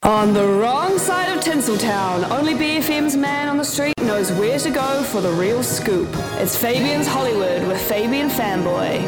On the wrong side of Tinseltown, only BFM's man on the street knows where to go for the real scoop. It's Fabian's Hollywood with Fabian Fanboy.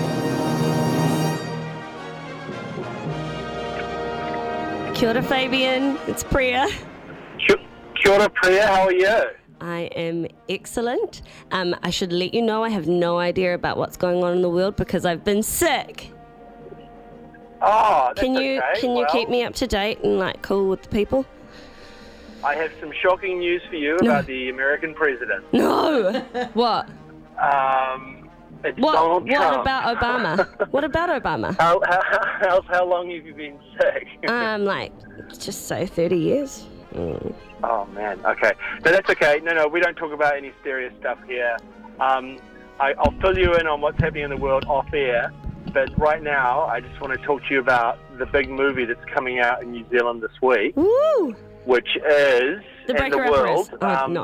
Kia ora, Fabian. It's Priya. Kia ora, Priya. How are you? I am excellent. I should let you know I have no idea about what's going on in the world because I've been sick. Oh, that's Can you okay. keep me up to date and cool with the people? I have some shocking news for you about the American president. No. What? It's What? Donald What Trump. about Obama? What about Obama? How long have you been sick? Just say 30 years. Oh man. Okay. No, that's okay. No, we don't talk about any serious stuff here. I'll fill you in on what's happening in the world off air. But right now, I just want to talk to you about the big movie that's coming out in New Zealand this week, Woo! which is The Breaker the world. No.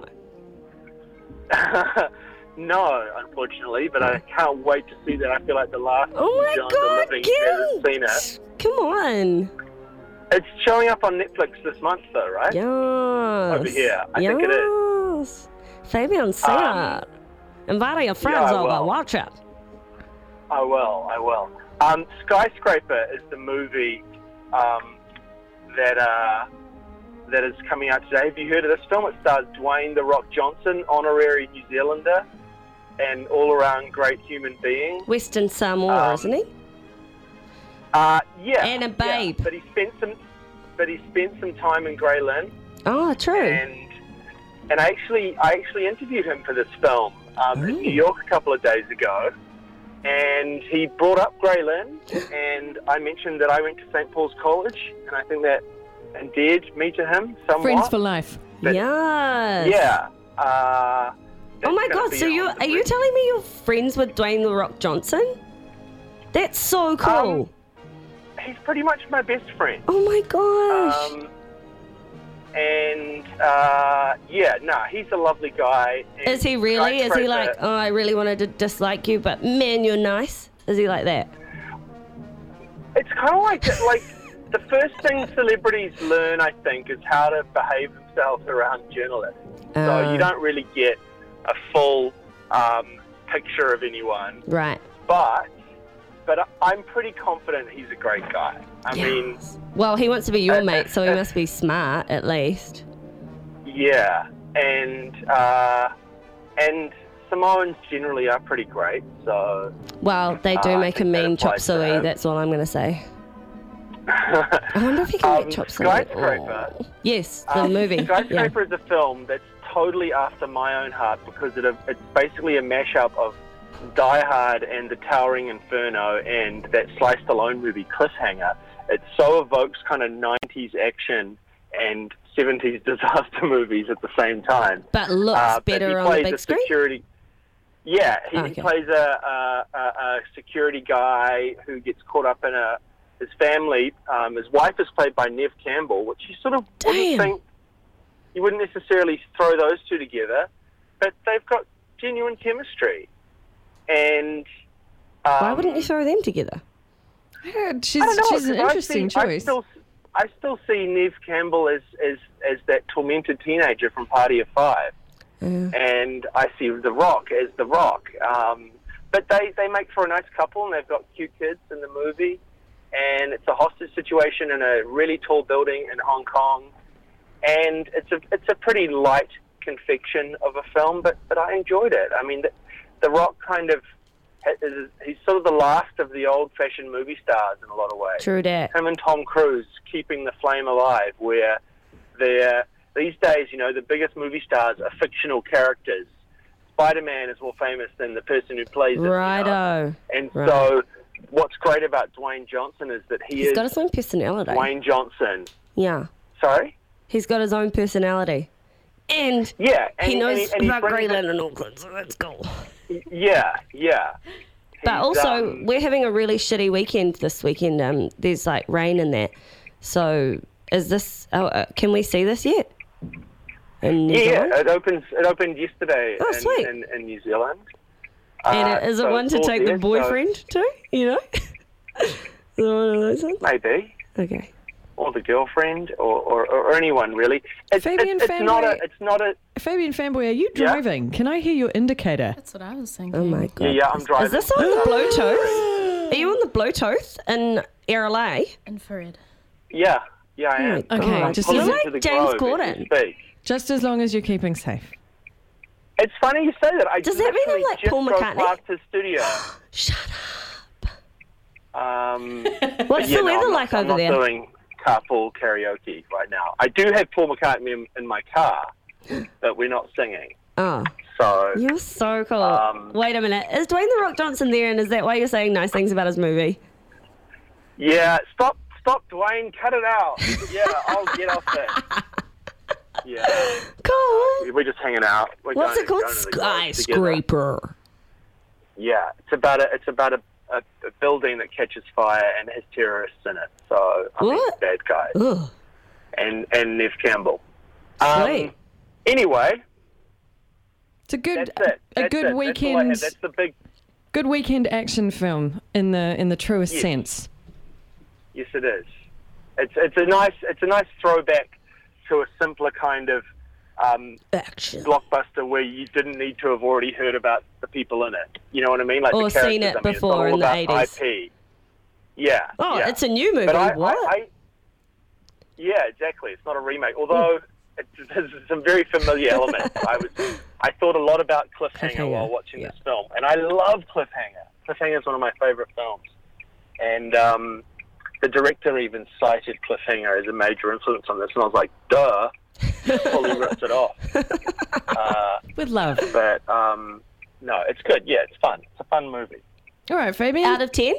No, unfortunately, but I can't wait to see that. I feel like the last Oh New my Zealander God, living hasn't seen it. Come on. It's showing up on Netflix this month, though, right? Yes. Over here, I think it is. Fabian, see it. Invite your friends I over. will. Watch it. I will. Skyscraper is the movie that is coming out today. Have you heard of this film? It stars Dwayne "The Rock" Johnson, honorary New Zealander, and all-around great human being. Western Samoa, isn't he? Yeah. And a babe. Yeah, but he spent some time in Grey Lynn. Oh, true. And I actually interviewed him for this film in New York a couple of days ago. And he brought up Grey Lynn, and I mentioned that I went to St. Paul's College, and I think that endeared me to him somewhat. Friends for life. But, yes. Yeah. Oh my God! So are you telling me you're friends with Dwayne "The Rock" Johnson? That's so cool. He's pretty much my best friend. Oh my gosh! He's a lovely guy. And Is he really? Is he like, oh, I really wanted to dislike you, but man, you're nice? Is he like that? It's kind of like the first thing celebrities learn, I think, is how to behave themselves around journalists. So you don't really get a full picture of anyone. Right. But I'm pretty confident he's a great guy. I mean... Well, he wants to be your mate, so he must be smart, at least. Yeah. And Samoans generally are pretty great, so... Well, they do make a mean chop suey, that's all I'm going to say. I wonder if he can make chop suey. Skyscraper. Oh. Yes, the movie. Skyscraper is a film that's totally after my own heart because it's basically a mashup of Die Hard and The Towering Inferno and that Sly Stallone movie Cliffhanger. It so evokes kind of 90s action and 70s disaster movies at the same time. But looks better on the big screen? Yeah, he plays a security guy who gets caught up in his family. His wife is played by Neve Campbell, which you sort of wouldn't think, you wouldn't necessarily throw those two together, but they've got genuine chemistry. And why wouldn't you throw them together? She's an interesting choice. I still see Neve Campbell as that tormented teenager from Party of Five. And I see The Rock as The Rock. But they make for a nice couple, and they've got cute kids in the movie. And it's a hostage situation in a really tall building in Hong Kong. And it's a pretty light confection of a film, but I enjoyed it. I mean, The Rock kind of he's sort of the last of the old-fashioned movie stars in a lot of ways. True that. Him and Tom Cruise keeping the flame alive, where these days, the biggest movie stars are fictional characters. Spider-Man is more famous than the person who plays it. Righto. And so what's great about Dwayne Johnson is that he's got his own personality. Dwayne Johnson. Yeah. Sorry? He's got his own personality. And he knows about Grey Lynn and Auckland, so that's cool. Yeah. But also, we're having a really shitty weekend this weekend. There's rain in that. So, is this? Can we see this yet? It opened yesterday. Oh, sweet. In New Zealand. And is it one to take the boyfriend to? Is it one of those ones? Maybe. Okay. or the girlfriend, or anyone really. It's not a. Fabian Fanboy, are you driving? Can I hear your indicator? That's what I was thinking. Oh my God. Yeah, I'm driving. Is this on the Bluetooth? Are you on the Bluetooth in RLA? Infrared. Yeah, I am. Okay, just You're Pulling into like the James Grove as Corden. we speak. just as long as you're keeping safe. It's funny you say that. Does that mean I'm like just Paul drove McCartney? past his studio. Shut up. What's the weather like over there? I'm not doing carpool karaoke right now. I do have Paul McCartney in my car, but we're not singing. Oh, So you're so cool. Wait a minute. Is Dwayne The Rock Johnson there, and is that why you're saying nice things about his movie? yeah, stop, Dwayne, cut it out. Yeah, I'll get off that. Yeah, Cool. we're just hanging out. We're What's it called? going to the Grove together. Skyscraper. Yeah, it's about a building that catches fire and has terrorists in it. So I mean, What? bad guys. Ugh. And Nev Campbell. Sweet. Anyway, It's a good that's it. a That's good it. That's all I weekend. have. That's the big. Good weekend action film in the truest Yes. sense. Yes, it is. It's a nice throwback to a simpler kind of Action. blockbuster where you didn't need to have already heard about the people in it. You know what I mean? Like Or the characters. seen it I mean, it's before not all in the about 80s. IP. Yeah. Oh, yeah. it's a new movie. But What? yeah, exactly. It's not a remake. Although there's some very familiar elements. I thought a lot about Cliffhanger while watching this film, and I love Cliffhanger. Cliffhanger is one of my favorite films, and the director even cited Cliffhanger as a major influence on this, and I was like, duh. Fully ripped it off. With love. But no, it's good. Yeah, it's fun. It's a fun movie. All right, Fabian. Out of 10?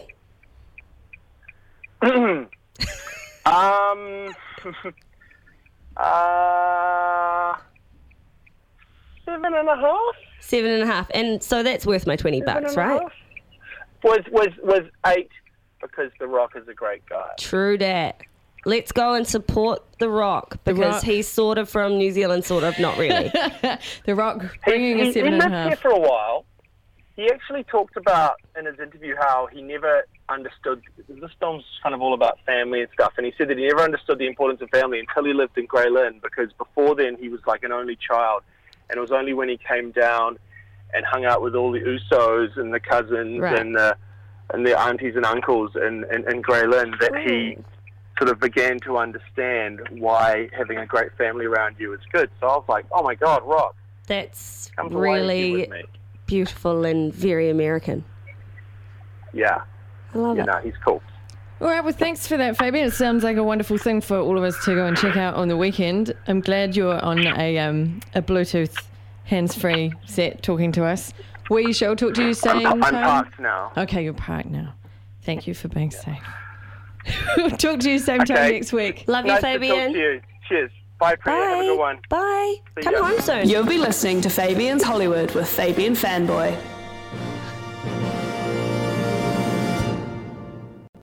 7.5. 7.5. And so that's worth my $20, right? Was 8 because The Rock is a great guy. True that. Let's go and support The Rock because Rock. he's sort of from New Zealand, sort of, not really. The Rock bringing a He lived here 7.5. for a while. He actually talked about in his interview how he never understood. This film's kind of all about family and stuff, and he said that he never understood the importance of family until he lived in Grey Lynn, because before then he was like an only child, and it was only when he came down and hung out with all the Usos and the cousins Right. and the aunties and uncles in Grey Lynn that he sort of began to understand why having a great family around you is good. So I was like, oh my God, Rock, That's come to YMCA really with me. beautiful and very American. Yeah. I love it. No, he's cool. All right, well, thanks for that, Fabian. It sounds like a wonderful thing for all of us to go and check out on the weekend. I'm glad you're on a Bluetooth hands-free set talking to us. We shall talk to you same I'm time. parked now. Okay, you're parked now. Thank you for being safe. We'll talk to you same time Okay. next week. Love you, Nice to talk Fabian. to you. Cheers. Bye, Priya. Have a good one. Bye. See Come ya. home soon. You'll be listening to Fabian's Hollywood with Fabian Fanboy.